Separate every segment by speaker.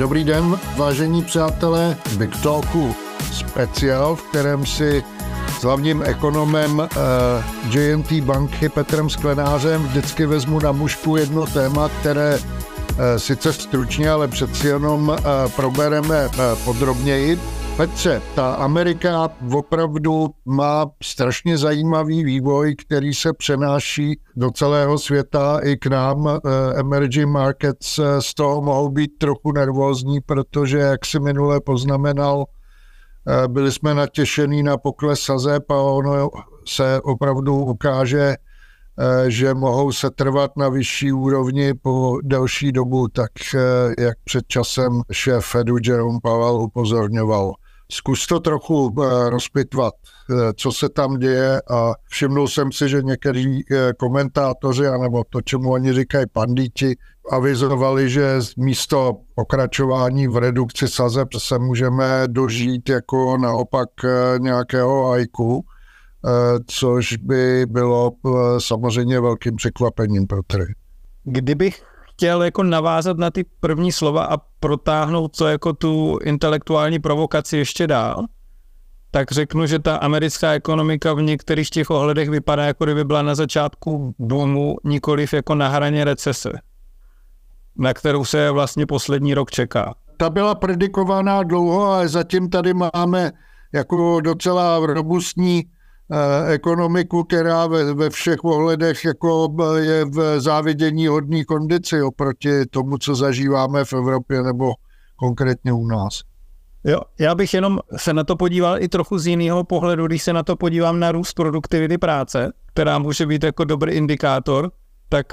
Speaker 1: Dobrý den, vážení přátelé, Big Talku speciál, v kterém si s hlavním ekonomem J&T banky Petrem Sklenářem vždycky vezmu na mušku jedno téma, které sice stručně, ale přeci jenom probereme podrobněji. Petře, ta Amerika opravdu má strašně zajímavý vývoj, který se přenáší do celého světa i k nám. Emerging markets z toho mohou být trochu nervózní, protože, jak si minule poznamenal, byli jsme natěšení na pokles sazeb a ono se opravdu ukáže, že mohou se trvat na vyšší úrovni po delší dobu, tak jak před časem šéf Fedu Jerome Powell upozorňoval. Zkus to trochu rozpitvat, co se tam děje, a všimnul jsem si, že někteří komentátoři, anebo to, čemu oni říkají pandíti, avizovali, že místo pokračování v redukci sazeb se můžeme dožít jako naopak nějakého hajku, což by bylo samozřejmě velkým překvapením pro trhy.
Speaker 2: Kdybych chtěl jako navázat na ty první slova a protáhnout to jako tu intelektuální provokaci ještě dál, tak řeknu, že ta americká ekonomika v některých těch ohledech vypadá, jako kdyby byla na začátku boomu, nikoliv jako na hraně recese, na kterou se vlastně poslední rok čeká.
Speaker 1: Ta byla predikovaná dlouho, ale zatím tady máme jako docela robustní ekonomiku, která ve všech ohledech jako je v závidění hodný kondici oproti tomu, co zažíváme v Evropě nebo konkrétně u nás.
Speaker 2: Jo, já bych jenom se na to podíval i trochu z jiného pohledu, když se na to podívám na růst produktivity práce, která může být jako dobrý indikátor, tak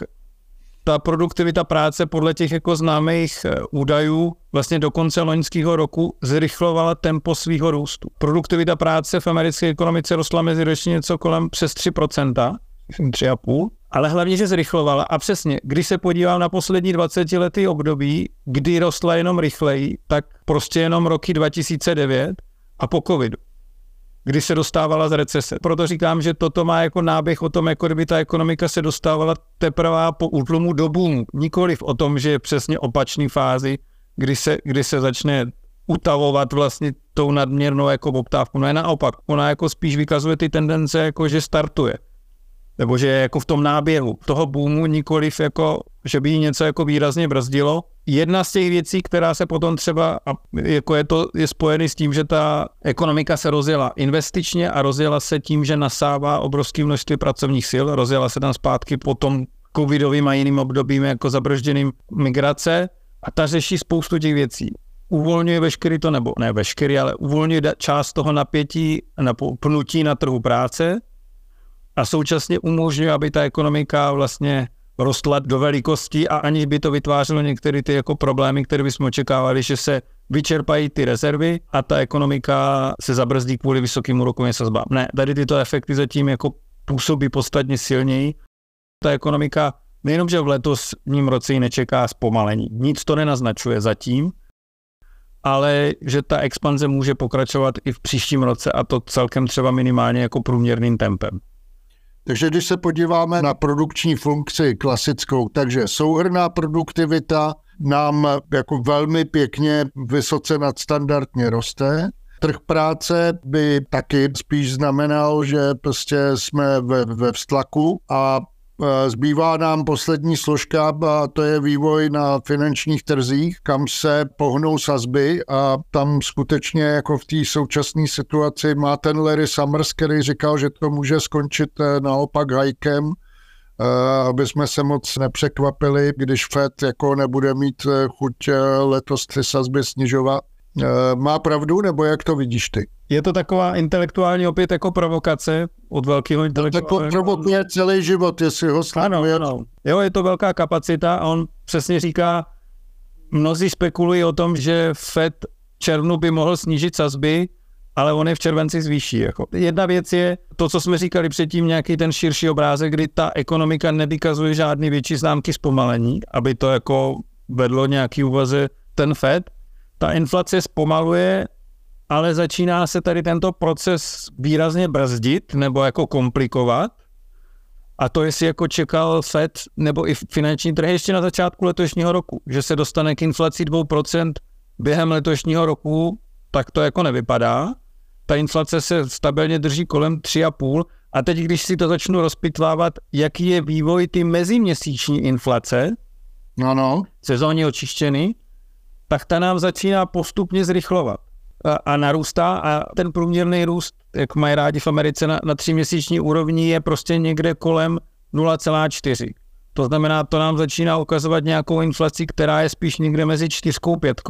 Speaker 2: ta produktivita práce podle těch jako známých údajů vlastně do konce loňského roku zrychlovala tempo svého růstu. Produktivita práce v americké ekonomice rostla meziročně něco kolem přes 3%, 3,5%, ale hlavně, že zrychlovala. A přesně, když se podívám na poslední 20letý období, kdy rostla jenom rychleji, tak prostě jenom roky 2009 a po covidu, kdy se dostávala z recese. Proto říkám, že toto má jako náběh o tom, jako kdyby ta ekonomika se dostávala teprve po útlumu do boomu. Nikoliv o tom, že je přesně opačný fázi, kdy se začne utavovat vlastně tou nadměrnou jako poptávku. No je naopak, ona jako spíš vykazuje ty tendence, jako že startuje. Nebo že je jako v tom náběhu toho boomu, nikoliv jako, že by jí něco jako výrazně brzdilo. Jedna z těch věcí, která se potom třeba, jako je spojený s tím, že ta ekonomika se rozjela investičně a rozjela se tím, že nasává obrovské množství pracovních sil, rozjela se tam zpátky po tom covidovým a jiným obdobím jako zabržděným migrace, a ta řeší spoustu těch věcí. Uvolňuje veškerý to, nebo ne veškerý, ale uvolňuje část toho napětí na pnutí na trhu práce a současně umožňuje, aby ta ekonomika vlastně rostla do velikostí a aniž by to vytvářelo některé ty jako problémy, které bychom očekávali, že se vyčerpají ty rezervy a ta ekonomika se zabrzdí kvůli vysokým úrokovým sazbám. Ne, tady tyto efekty zatím jako působí podstatně silněji. Ta ekonomika nejenom, že v letosním roce ji nečeká zpomalení, nic to nenaznačuje zatím, ale že ta expanze může pokračovat i v příštím roce, a to celkem třeba minimálně jako průměrným tempem.
Speaker 1: Takže když se podíváme na produkční funkci klasickou, takže souhrnná produktivita nám jako velmi pěkně vysoce nadstandardně roste. Trh práce by taky spíš znamenal, že prostě jsme ve vztlaku, a zbývá nám poslední složka, a to je vývoj na finančních trzích, kam se pohnou sazby, a tam skutečně jako v té současné situaci má ten Larry Summers, který říkal, že to může skončit naopak hajkem, aby jsme se moc nepřekvapili, když Fed jako nebude mít chuť letos ty sazby snižovat. Má pravdu, nebo jak to vidíš ty?
Speaker 2: Je to taková intelektuální opět jako provokace od velkého intelektuálního.
Speaker 1: Tak provokuje celý život, jestli ho sleduje.
Speaker 2: Ano. Jo, je to velká kapacita a on přesně říká, mnozí spekulují o tom, že Fed v červnu by mohl snížit sazby, ale on je v červenci zvýší. Jako. Jedna věc je to, co jsme říkali předtím, nějaký ten širší obrázek, kdy ta ekonomika nevykazuje žádný větší známky zpomalení, aby to jako vedlo nějaký úvaze ten Fed. Ta inflace zpomaluje, ale začíná se tady tento proces výrazně brzdit nebo jako komplikovat. A to, jestli jako čekal Fed nebo i finanční trhy ještě na začátku letošního roku, že se dostane k inflaci 2% během letošního roku tak to jako nevypadá. Ta inflace se stabilně drží kolem 3,5 a teď, když si to začnu rozpitvávat, jaký je vývoj ty meziměsíční inflace, sezónně očištěný, tak ta nám začíná postupně zrychlovat a narůstá a ten průměrný růst, jak mají rádi v Americe na 3měsíční úrovni, je prostě někde kolem 0,4. To znamená, to nám začíná ukazovat nějakou inflaci, která je spíš někde mezi 4 a 5.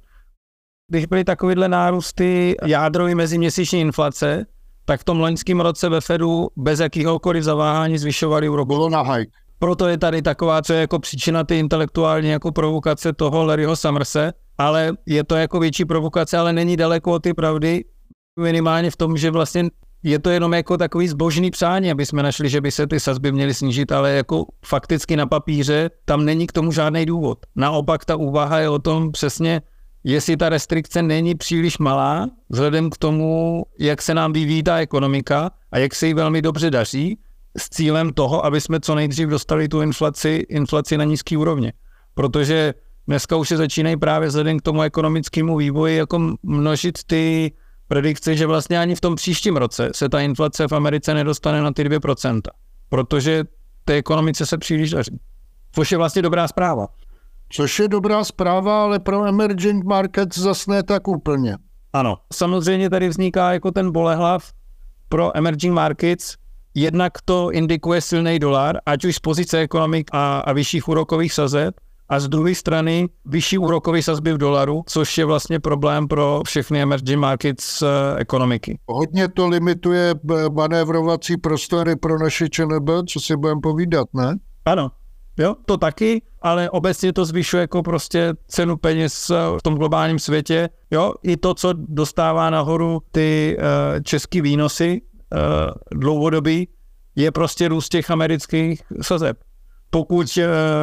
Speaker 2: Když byly takovýhle nárůsty jádrový meziměsíční inflace, tak v tom loňském roce ve Fedu bez jakýhokoliv zaváhání zvyšovali úroky.
Speaker 1: Bylo na hike.
Speaker 2: Proto je tady taková, co je jako příčina ty intelektuální jako provokace toho Larryho Summerse, ale je to jako větší provokace, ale není daleko od ty pravdy, minimálně v tom, že vlastně je to jenom jako takový zbožný přání, aby jsme našli, že by se ty sazby měly snížit, ale jako fakticky na papíře tam není k tomu žádný důvod. Naopak ta úvaha je o tom přesně, jestli ta restrikce není příliš malá, vzhledem k tomu, jak se nám vyvíjí ta ekonomika a jak se jí velmi dobře daří, s cílem toho, aby jsme co nejdřív dostali tu inflaci na nízký úrovně. Protože dneska už se začínají právě vzhledem k tomu ekonomickému vývoji jako množit ty predikce, že vlastně ani v tom příštím roce se ta inflace v Americe nedostane na ty 2%, protože té ekonomice se příliš daří. Což je vlastně dobrá zpráva.
Speaker 1: Což je dobrá zpráva, ale pro emerging markets zase ne tak úplně.
Speaker 2: Ano, samozřejmě tady vzniká jako ten bolehlav pro emerging markets. Jednak to indikuje silný dolar, ať už z pozice ekonomik a vyšších úrokových sazeb, a z druhé strany vyšší úrokové sazby v dolaru, což je vlastně problém pro všechny emerging markets ekonomiky.
Speaker 1: Hodně to limituje manévrovací prostory pro naše ČNB, co si budeme povídat, ne?
Speaker 2: Ano, jo, to taky, ale obecně to zvyšuje jako prostě cenu peněz v tom globálním světě. Jo, i to, co dostává nahoru ty český výnosy dlouhodobý, je prostě růst těch amerických sazeb. Pokud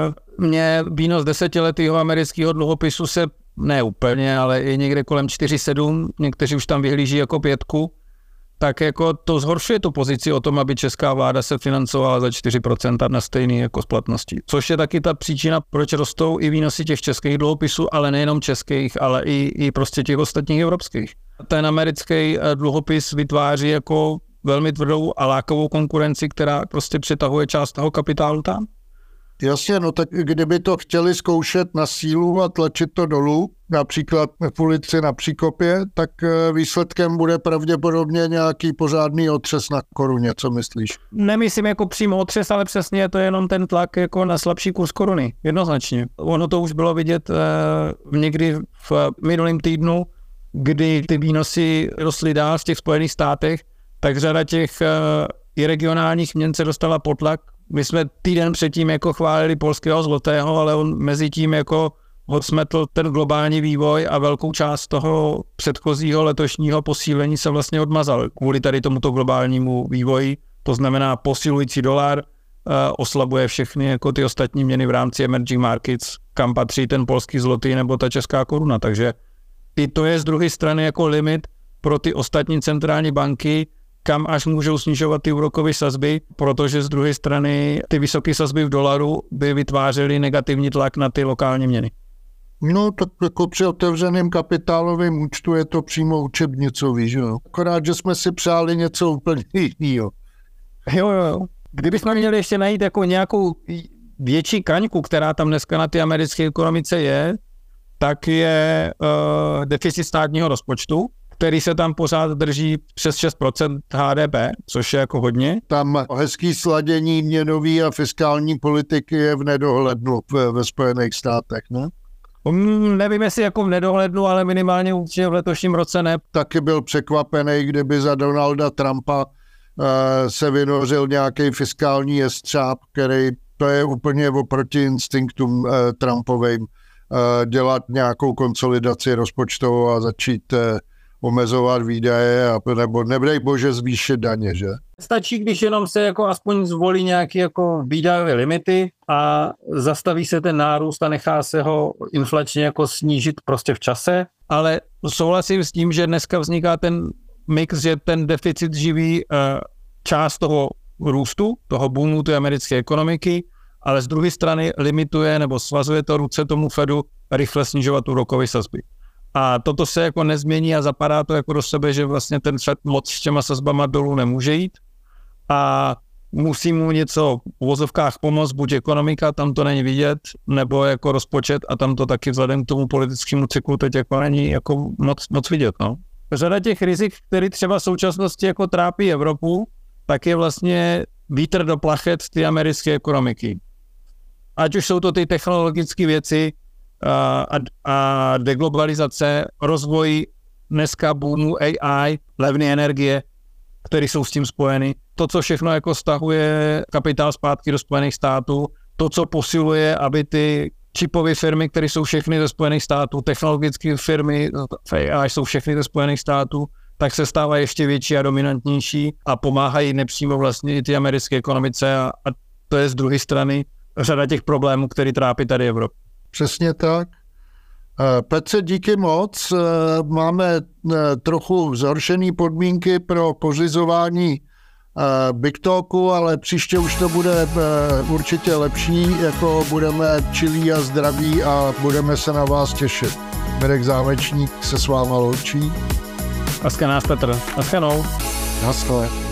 Speaker 2: mě výnos 10letého amerického dluhopisu se, ne úplně, ale i někde kolem 4,7, někteří už tam vyhlíží jako 5, tak jako to zhoršuje tu pozici o tom, aby česká vláda se financovala za 4% na stejný jako splatnosti. Což je taky ta příčina, proč rostou i výnosy těch českých dluhopisů, ale nejenom českých, ale i prostě těch ostatních evropských. Ten americký dluhopis vytváří jako velmi tvrdou a lákavou konkurenci, která prostě přitahuje část toho kapitálu tam.
Speaker 1: Jasně, no tak kdyby to chtěli zkoušet na sílu a tlačit to dolů, například v ulici na Příkopě, tak výsledkem bude pravděpodobně nějaký pořádný otřes na koruně, co myslíš?
Speaker 2: Nemyslím jako přímo otřes, ale přesně je to jenom ten tlak jako na slabší kurz koruny, jednoznačně. Ono to už bylo vidět někdy v minulém týdnu, kdy ty výnosy rostly dál v těch Spojených státech, tak řada těch i regionálních měn se dostala pod tlak. My jsme týden předtím jako chválili polského zlotého, ale on mezi tím jako ho smetl ten globální vývoj a velkou část toho předchozího letošního posílení se vlastně odmazal kvůli tady tomuto globálnímu vývoji. To znamená posilující dolar oslabuje všechny jako ty ostatní měny v rámci emerging markets, kam patří ten polský zlotý nebo ta česká koruna. Takže i to je z druhé strany jako limit pro ty ostatní centrální banky, kam až můžou snižovat ty úrokové sazby, protože z druhé strany ty vysoké sazby v dolaru by vytvářely negativní tlak na ty lokální měny.
Speaker 1: No, tak jako při otevřeném kapitálovém účtu je to přímo učebnicový, že jo? Akorát, že jsme si přáli něco úplně jiného.
Speaker 2: Jo. Kdybychom měli ještě najít jako nějakou větší kaňku, která tam dneska na ty americké ekonomice je, tak je deficit státního rozpočtu, který se tam pořád drží přes 6% HDP, což je jako hodně.
Speaker 1: Tam hezký sladění měnový a fiskální politiky je v nedohlednu ve Spojených státech, ne?
Speaker 2: Nevím, jestli jako v nedohlednu, ale minimálně určitě v letošním roce ne.
Speaker 1: Taky byl překvapený, kdyby za Donalda Trumpa se vynořil nějaký fiskální jestřáb, který to je úplně oproti instinktům Trumpovým dělat nějakou konsolidaci rozpočtovou a začít omezovat výdaje nebo nebrej bože zvýšit daně, že?
Speaker 2: Stačí, když jenom se jako aspoň zvolí nějaké jako výdajové limity a zastaví se ten nárůst a nechá se ho inflačně jako snížit prostě v čase, ale souhlasím s tím, že dneska vzniká ten mix, že ten deficit živí část toho růstu, toho boomu té americké ekonomiky, ale z druhé strany limituje nebo svazuje to ruce tomu Fedu rychle snižovat úrokové sazby. A toto se jako nezmění a zapadá to jako do sebe, že vlastně ten Fed moc s těma sazbama dolů nemůže jít a musí mu něco v uvozovkách pomoct, buď ekonomika, tam to není vidět, nebo jako rozpočet a tam to taky vzhledem k tomu politickému cyklu teď jako není jako moc vidět. No. Řada těch rizik, které třeba v současnosti jako trápí Evropu, tak je vlastně vítr do plachet ty americké ekonomiky. Ať už jsou to ty technologické věci a deglobalizace, rozvoj dneska boomu AI, levné energie, které jsou s tím spojeny. To, co všechno jako stahuje kapitál zpátky do Spojených států, to, co posiluje, aby ty čipové firmy, které jsou všechny ze Spojených států, technologické firmy AI jsou všechny ze Spojených států, tak se stávají ještě větší a dominantnější a pomáhají nepřímo vlastně i ty americké ekonomice a to je z druhé strany řada těch problémů, které trápí tady Evropu.
Speaker 1: Přesně tak. Petře, díky moc. Máme trochu zhoršené podmínky pro pořizování BigTalku, ale příště už to bude určitě lepší, jako budeme čilí a zdraví a budeme se na vás těšit. Mirek Zámečník se s váma loučí.
Speaker 2: Naschle nás, Petr. Naschledanou.
Speaker 1: Naschle.